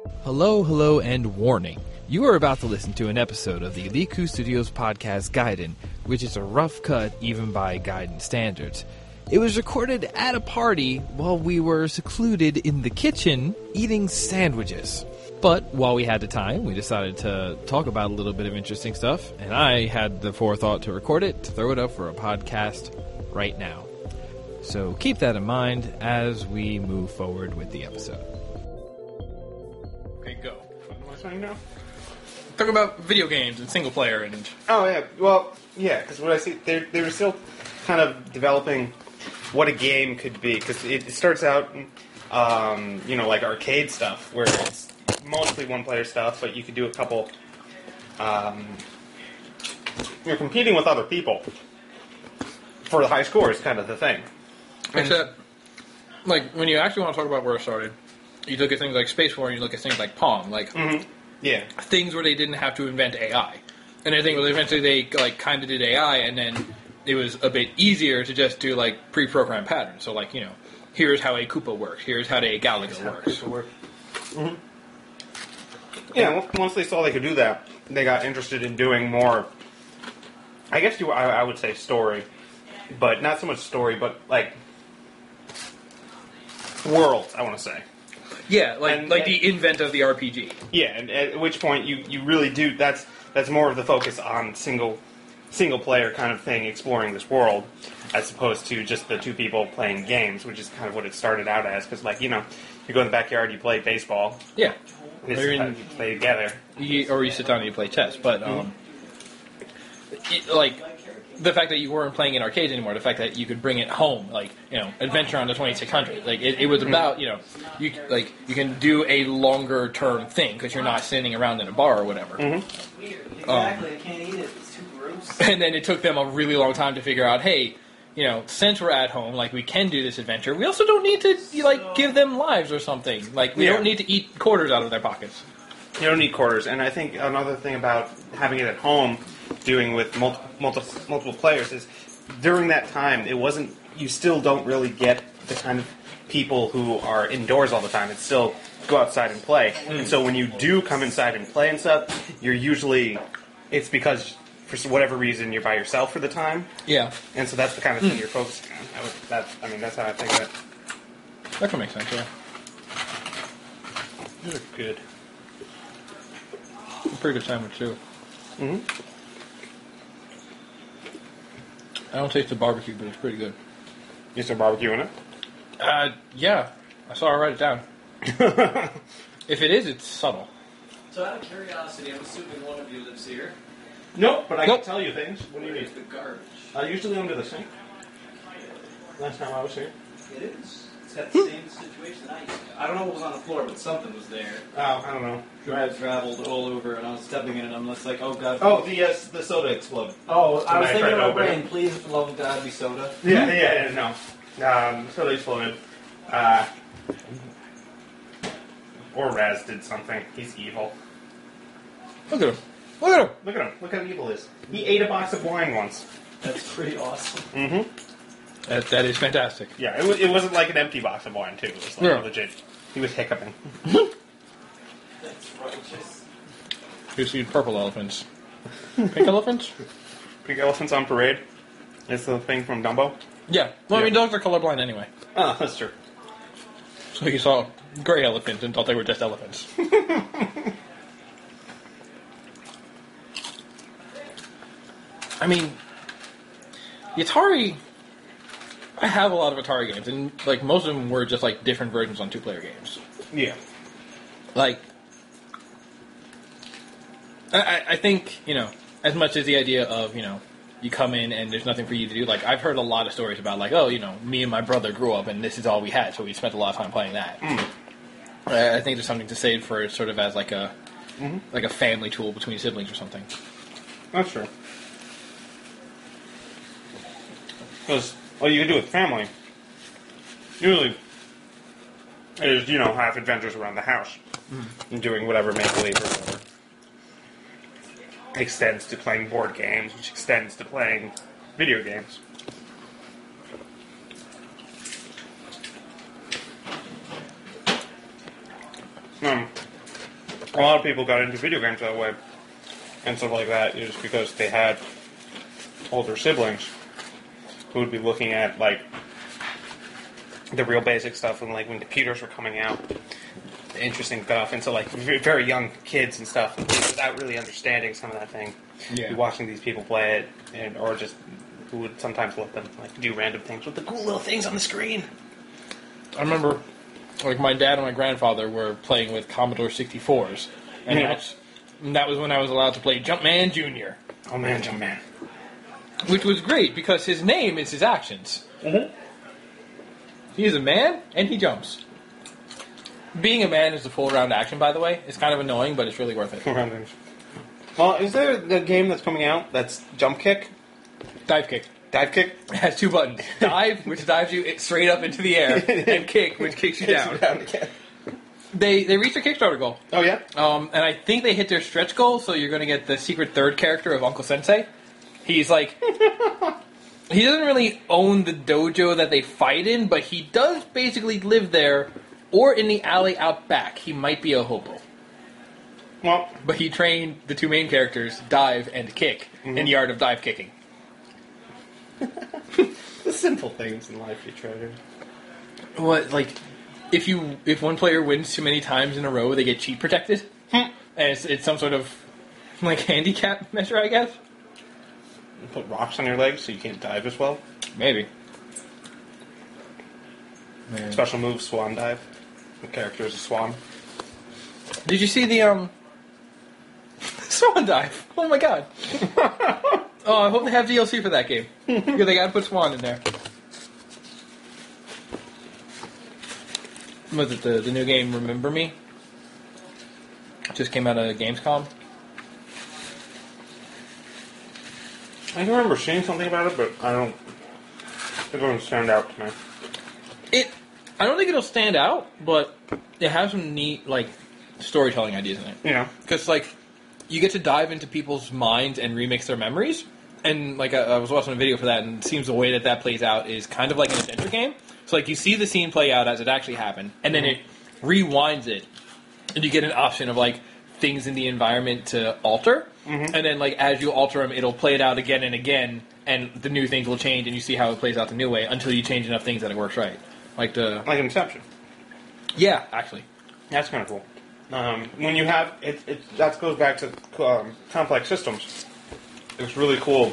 Hello, hello, and warning. You are about to listen to an episode of the Liku Studios podcast Gaiden, which is a rough cut even by Gaiden standards. It was recorded at a party while we were secluded in the kitchen eating sandwiches. But while we had the time, we decided to talk about a little bit of interesting stuff, and I had the forethought to record it, to throw it up for a podcast right now. So keep that in mind as we move forward with the episode. Okay, go. What am I saying now? Talk about video games and single player and... Oh, yeah. Well, yeah, because what I see, they were still kind of developing what a game could be, because it starts out, like arcade stuff, where it's mostly one-player stuff, but you could do a couple... you're competing with other people for the high scores, kind of the thing. Except, when you actually want to talk about where it started, you look at things like Space War and you look at things like Pong, Yeah. things where they didn't have to invent AI. And I think eventually they kind of did AI, and then it was a bit easier to just do pre-programmed patterns. So here's how a Koopa works. Here's how a Galaga works. Mm-hmm. Yeah. Once they saw they could do that, they got interested in doing more. I guess I would say story, but not so much story, but worlds. I want to say. Yeah, the invent of the RPG. Yeah, and at which point you really do. That's more of the focus on single player kind of thing, exploring this world, as opposed to just the two people playing games, which is kind of what it started out as. Because you go in the backyard, you play baseball. Yeah, You play together, or you sit down and you play chess. But the fact that you weren't playing in arcades anymore, the fact that you could bring it home, Adventure on the 2600, it was about, you can do a longer term thing because you're not sitting around in a bar or whatever. Mm-hmm. Exactly, I can't eat it. It's too gross. And then it took them a really long time to figure out, hey, since we're at home, we can do this adventure. We also don't need to give them lives or something. We don't need to eat quarters out of their pockets. You don't need quarters, and I think another thing about having it at home, doing with multiple players, is during that time it wasn't. You still don't really get the kind of people who are indoors all the time. It's still go outside and play. And so when you do come inside and play and stuff, you're usually it's because for whatever reason you're by yourself for the time. Yeah, and so that's the kind of thing you're focusing on. That's how I think of it. That can make sense. Yeah, These are good. A pretty good sandwich too. Mm-hmm. I don't taste the barbecue, but it's pretty good. Is there barbecue in it? Yeah. I saw her write it down. If it is, it's subtle. So out of curiosity, I'm assuming one of you lives here. Nope, but I can tell you things. What do you Where's need? the garbage? Usually under the sink. Last time I was here. It is. It's got the same situation that I used to. I don't know what was on the floor, but something was there. Oh, I don't know. I traveled all over, and I was stepping in it, and I'm just like, oh god. Oh, the soda exploded. Oh, I was I thinking tried to about open brain. Please, for the love of God, be soda. Yeah, no. Soda exploded. Or Raz did something. He's evil. Look at him. Look at him. Look at him. Look how evil he is. He ate a box of wine once. That's pretty awesome. Mm-hmm. That is fantastic. Yeah, it wasn't like an empty box of wine, too. It was legit. He was hiccuping. That's righteous. You see purple elephants. Pink elephants? Pink elephants on parade. It's the thing from Dumbo. Yeah. Well, I mean, dogs are colorblind anyway. Oh, that's true. So you saw gray elephants and thought they were just elephants. I mean, the Atari... I have a lot of Atari games, and most of them were just different versions on two-player games. Yeah. I think, as much as the idea of, you come in and there's nothing for you to do, I've heard a lot of stories about, me and my brother grew up and this is all we had, so we spent a lot of time playing that. I think there's something to say for it sort of as a family tool between siblings or something. That's true. Because what you can do with family, usually, is, have adventures around the house. And doing whatever make-believe or whatever. Extends to playing board games, which extends to playing video games. A lot of people got into video games that way. And stuff like that is because they had older siblings who would be looking at, like, the real basic stuff and, like, when computers were coming out. Interesting stuff. And so, like, very young kids and stuff, without really understanding some of that thing. Yeah. Watching these people play it, or just who would sometimes let them, like, do random things with the cool little things on the screen. I remember, like, my dad and my grandfather were playing with Commodore 64s. And that was when I was allowed to play Jumpman Jr. Oh, man, Jumpman. Which was great, because his name is his actions. Mm-hmm. He is a man, and he jumps. Being a man is a full-round action, by the way. It's kind of annoying, but it's really worth it. Well, is there a game that's coming out that's Jump Kick? Dive kick. Dive Kick? It has 2 buttons. Dive, which dives you straight up into the air, and kick, which kicks you down. Again. They reached their Kickstarter goal. Oh, yeah? And I think they hit their stretch goal, so you're going to get the secret third character of Uncle Sensei. He's like... he doesn't really own the dojo that they fight in, but he does basically live there, or in the alley out back. He might be a hobo. Well, But he trained the 2 main characters, Dive and Kick, in the art of dive kicking. the simple things in life you treasure. What, like, if one player wins too many times in a row, they get cheat protected? And it's some sort of, like, handicap measure, I guess? You put rocks on your legs so you can't dive as well. Maybe. Man. Special move, swan dive. The character is a swan. Did you see the, Swan Dive? Oh my god. Oh, I hope they have DLC for that game. Yeah, they gotta put Swan in there. Was it the new game Remember Me? Just came out of Gamescom. I can remember seeing something about it, but it doesn't stand out to me. I don't think it'll stand out, but it has some neat, like, storytelling ideas in it. Yeah. Because, like, you get to dive into people's minds and remix their memories. And, like, I was watching a video for that, and it seems the way that plays out is kind of like an adventure game. So, like, you see the scene play out as it actually happened, and then it rewinds it, and you get an option of, like, things in the environment to alter. And then, like, as you alter them, it'll play it out again and again, and the new things will change, and you see how it plays out the new way until you change enough things that it works right. Like Inception. Yeah, actually. That's kind of cool. When you have that goes back to complex systems. It's really cool.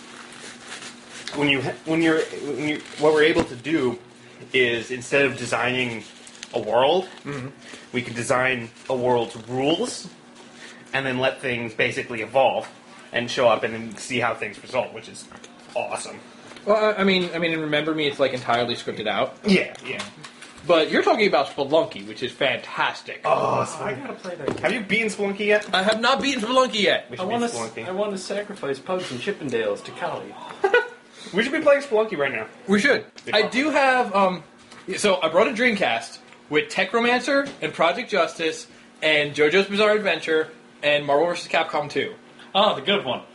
When you what we're able to do is instead of designing a world, we can design a world's rules, and then let things basically evolve and show up and then see how things result, which is awesome. Well, I mean, in Remember Me, it's like entirely scripted out. Yeah. But you're talking about Spelunky, which is fantastic. Oh, I gotta play that game. have you beaten Spelunky yet? I have not beaten Spelunky yet. We I should want beat to. Spelunky. I want to sacrifice Pugs and Chippendales to Kali. We should be playing Spelunky right now. We should. I do have. So I brought a Dreamcast with Techromancer and Project Justice and JoJo's Bizarre Adventure and Marvel vs. Capcom 2. Oh, the good one.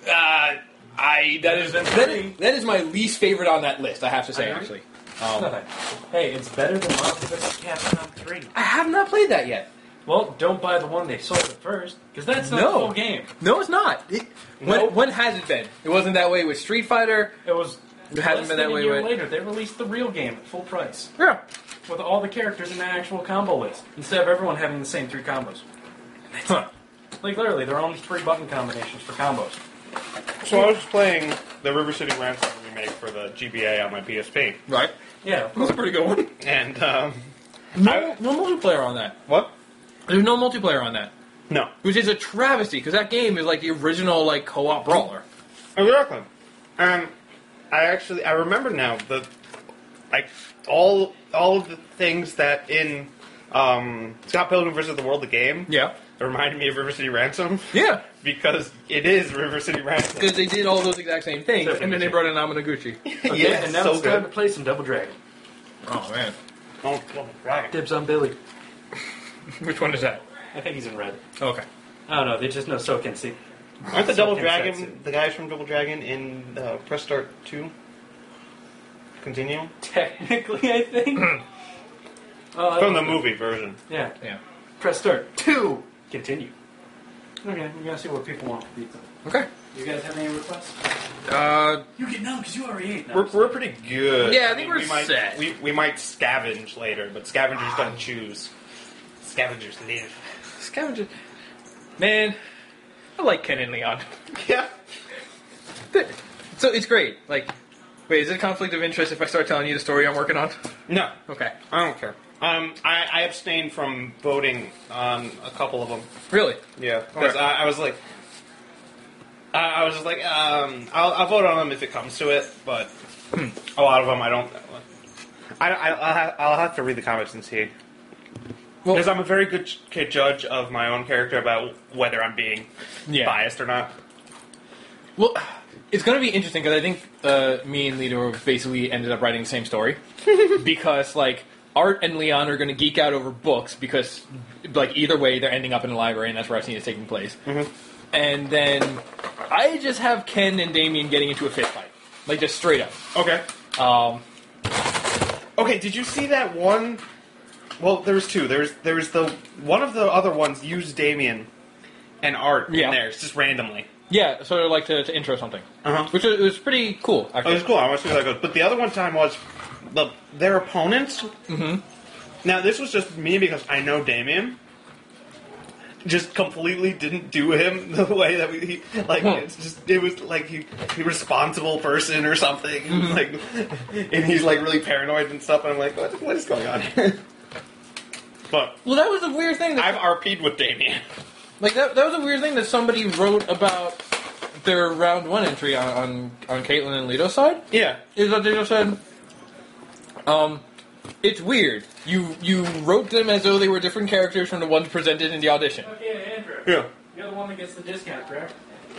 That is my least favorite on that list. I have to say, actually. Hey, it's better than Marvel vs. Capcom 3. I have not played that yet. Well, don't buy the one they sold at first, because that's not No. the full game. No, it's not. When has it been? It wasn't that way with Street Fighter. It was. It hasn't been that a way year with. later, they released the real game at full price. Yeah. With all the characters in the actual combo list, instead of everyone having the same 3 combos. Huh. Like, literally, there are only 3 button combinations for combos. So I was playing the River City Ransom remake for the GBA on my PSP, Right. Yeah. That's a pretty good one. and No multiplayer on that. what? There's no multiplayer on that. No, Which is a travesty, because that game is like the original like co-op brawler. exactly. I remember now all of the things that in Scott Pilgrim vs. the World, the game, Yeah. it reminded me of River City Ransom. Yeah. Because it is River City Ransom. Because they did all those exact same things, and then they brought in Amaniguchi. Okay, Yeah, and now so it's time to good. play some Double Dragon. Oh, man. Oh, right. Dibs on Billy. Which one is that? I think he's in red. Okay. I don't know, they just know Soken see. Aren't the Double Soken Dragon, Setsu. the guys from Double Dragon in Press Start 2? Continue? Technically, I think. From the movie version. Yeah. Yeah. Press start. 2! continue. Okay, we're gonna see what people want for pizza. Okay. You guys have any requests? You get none because you already ate. We're pretty good. Yeah, I think we're we might, set. We might scavenge later, but scavengers don't choose. Scavengers live. Scavenger. Man, I like Ken and Leon. Yeah. So it's great. Like, wait, is it a conflict of interest if I start telling you the story I'm working on? No, Okay. I don't care. I abstained from voting on a couple of them. Really? Yeah, because I was like, I was just like, I'll vote on them if it comes to it, but a lot of them I don't. I'll have to read the comments and see. Well- Because I'm a very good judge of my own character about whether I'm being biased or not. Well, it's going to be interesting because I think me and Lito basically ended up writing the same story. Because, like, Art and Leon are going to geek out over books because, like, either way, they're ending up in a library and that's where I've seen it taking place. Mm-hmm. And then I just have Ken and Damien getting into a fist fight. Like, just straight up. Okay. Okay, did you see that one? Well, there was two. There was the one of the other ones used Damien and Art in there just randomly. Yeah, sort of like to intro something. Uh-huh. Which was pretty cool, actually. It was cool. I want to see how that goes. But the other one time was their opponents. Mm-hmm. Now, this was just me because I know Damien. Just completely didn't do him the way that it was like he responsible person or something. Mm-hmm. Like, and he's like really paranoid and stuff. And I'm like, what is going on here? But well, that was a weird thing. I've RP'd with Damien. Like that was a weird thing that somebody wrote about their round one entry on Caitlin and Lito's side. Yeah, is that they just said, it's weird. You wrote them as though they were different characters from the ones presented in the audition. Okay, Andrew. Yeah. You're the one that gets the discount, correct?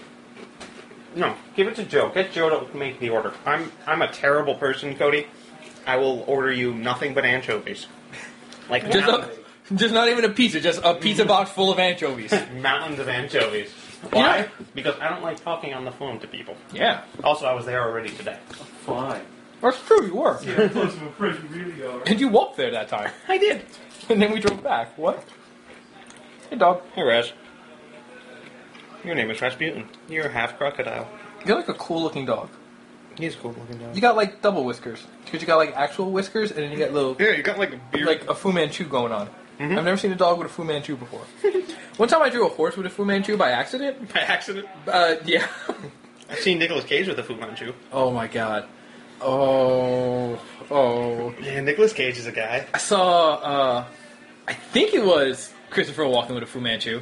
No, give it to Joe. Get Joe to make the order. I'm a terrible person, Cody. I will order you nothing but anchovies. Like just not even a pizza, just a pizza box full of anchovies. Mountains of anchovies. Why? Yeah. Because I don't like talking on the phone to people. Yeah. Also, I was there already today. Fine. That's true, you were. Yeah, close to a bridge, you really are. And you walked there that time. I did. And then we drove back. What? Hey, dog. Hey, Raz. Your name is Rasputin. You're half crocodile. You're like a cool-looking dog. He's a cool-looking dog. You got, like, double whiskers. Because you got, like, actual whiskers, and then you got little... Yeah, you got, like, a beard. Like a Fu Manchu going on. Mm-hmm. I've never seen a dog with a Fu Manchu before. One time I drew a horse with a Fu Manchu by accident. By accident? Yeah. I've seen Nicolas Cage with a Fu Manchu. Oh, my God. Oh. Yeah, Nicolas Cage is a guy. I saw, I think it was Christopher Walken with a Fu Manchu.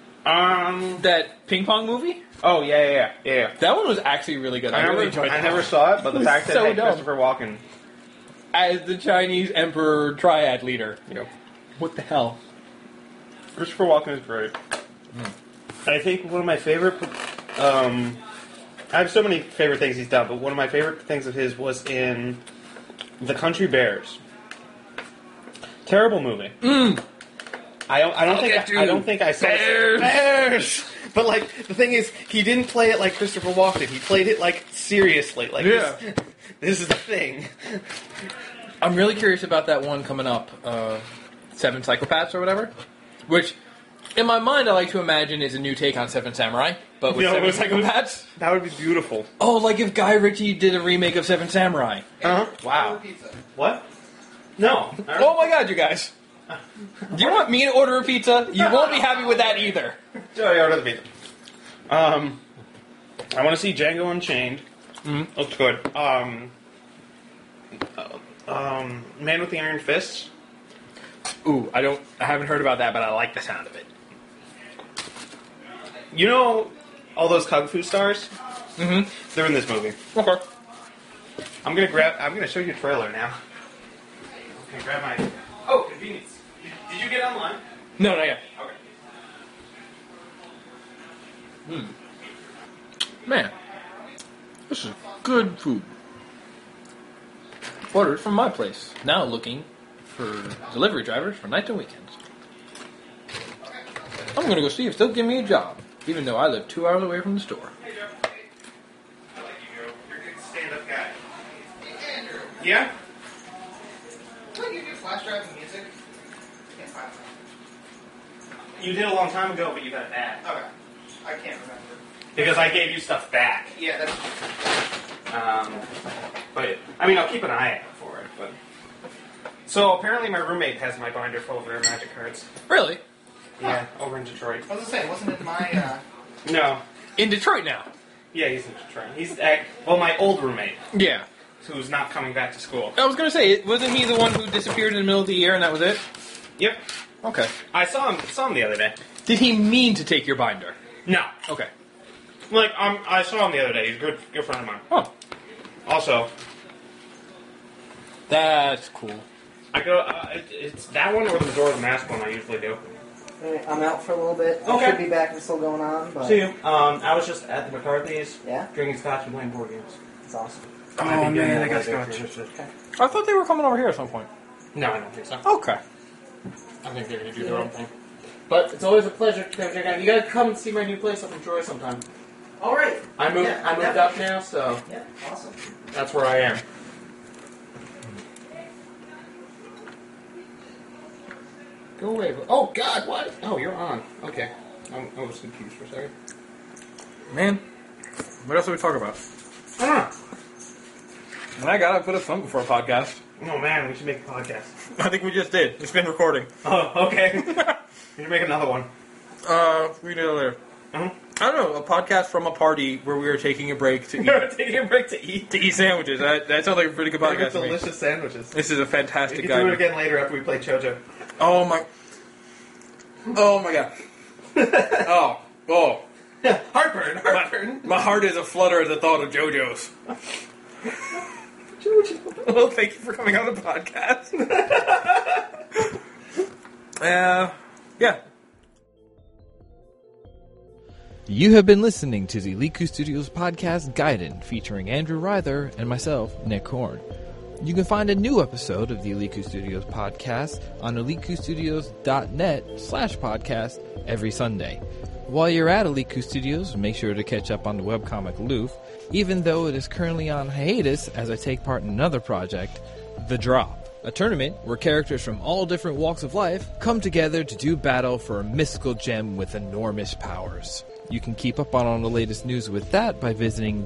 That ping pong movie? Oh, yeah. That one was actually really good. I really enjoyed it. I never saw it, but the fact that it had Christopher Walken as the Chinese Emperor Triad leader. You know. What the hell? Christopher Walken is great. I think one of my favorite... I have so many favorite things he's done, but one of my favorite things of his was in The Country Bears. Terrible movie. I don't think I saw Bears. But like the thing is, he didn't play it like Christopher Walken. He played it like seriously. Like this is the thing. I'm really curious about that one coming up, Seven Psychopaths or whatever, which. In my mind, I like to imagine is a new take on Seven Samurai, but with Seven Psychopaths. That would be beautiful. Oh, like if Guy Ritchie did a remake of Seven Samurai. Wow. What? No. Oh my God, you guys. Do you want me to order a pizza? You won't be happy with that either. Sorry, order the pizza. I want to see Django Unchained. Mm-hmm. Looks good. Man with the Iron Fists. Ooh, I haven't heard about that, but I like the sound of it. You know all those Kung Fu stars? Mm-hmm. They're in this movie. Okay. I'm gonna show you a trailer now. Okay, grab my... Oh, convenience. Did you get online? No, not yet. Okay. Man, this is good food. Ordered from my place. Now looking for delivery drivers for nights and weekends. I'm gonna go see if they'll give me a job, even though I live 2 hours away from the store. Hey, Joe. I like you, Joe. You're a good stand-up guy. Hey, Andrew. Yeah? Can I give you a flash drive of music? Can't find You did a long time ago, but you got it back. Okay. I can't remember. Because I gave you stuff back. Yeah, that's... But, I mean, I'll keep an eye out for it, but... So, apparently my roommate has my binder full of rare Magic cards. Really? Yeah, over in Detroit. I was gonna say, wasn't it my, No. In Detroit now? Yeah, he's in Detroit. He's, my old roommate, Yeah. who's not coming back to school. I was going to say, wasn't he the one who disappeared in the middle of the year and that was it? Yep. Okay. I saw him the other day. Did he mean to take your binder? No. Okay. Like, I saw him the other day. He's a good friend of mine. Oh. Also, That's cool. I go, it's that one or the Majora's Mask one I usually do. I'm out for a little bit. Okay. I should be back and still going on, but... See you. I was just at the McCarthy's, Yeah? drinking scotch and playing board games. It's awesome. Oh, man, I got scotch. I thought they were coming over here at some point. No, I don't think so. Okay. I think they're going to do their own thing. But it's always a pleasure to come check out. You got to come and see my new place up in Troy sometime. All right. I moved Yeah, up now, so Yeah, awesome. that's where I am. Go away. Oh, God, what? Oh, you're on. Okay. I was confused for a second. Man, what else do we talk about? I don't know. And I gotta put a thumb before a podcast. Oh, man, we should make a podcast. I think we just did. It's been recording. Oh, okay. We should make another one. We do it later. Uh-huh. I don't know, a podcast from a party where we were taking a break to We're taking a break to eat. sandwiches. That sounds like a pretty good podcast to me. Delicious sandwiches. This is a We fantastic can guy. do it again later after we play Chojo. Oh my god. Oh. Heartburn. My heart is aflutter at the thought of JoJo's. Jojo. Well, thank you for coming on the podcast. Yeah. You have been listening to the Liku Studios podcast Gaiden, featuring Andrew Ryther and myself, Nick Horn. You can find a new episode of the Liku Studios podcast on alikustudios.net/podcast every Sunday. While you're at Aliku Studios, make sure to catch up on the webcomic Loof, even though it is currently on hiatus as I take part in another project, The Drop, a tournament where characters from all different walks of life come together to do battle for a mystical gem with enormous powers. You can keep up on all the latest news with that by visiting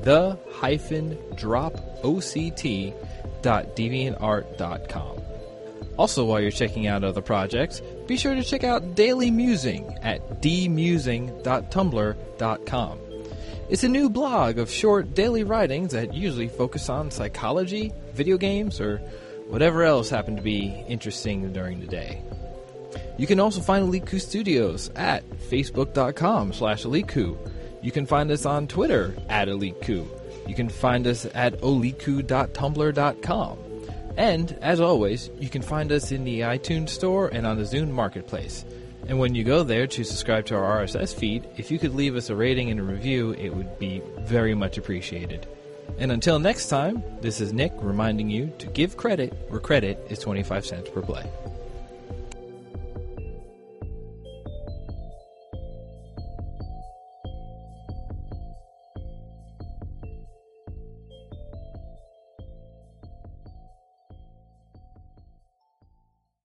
the-dropoct.deviantart.com. Also, while you're checking out other projects, be sure to check out Daily Musing at dmusing.tumblr.com. It's a new blog of short daily writings that usually focus on psychology, video games, or whatever else happened to be interesting during the day. You can also find Aliku Studios at facebook.com/Aliku. You can find us on Twitter at Aliku. You can find us at oliku.tumblr.com. And, as always, you can find us in the iTunes Store and on the Zune Marketplace. And when you go there to subscribe to our RSS feed, if you could leave us a rating and a review, it would be very much appreciated. And until next time, this is Nick reminding you to give credit where credit is 25 cents per play.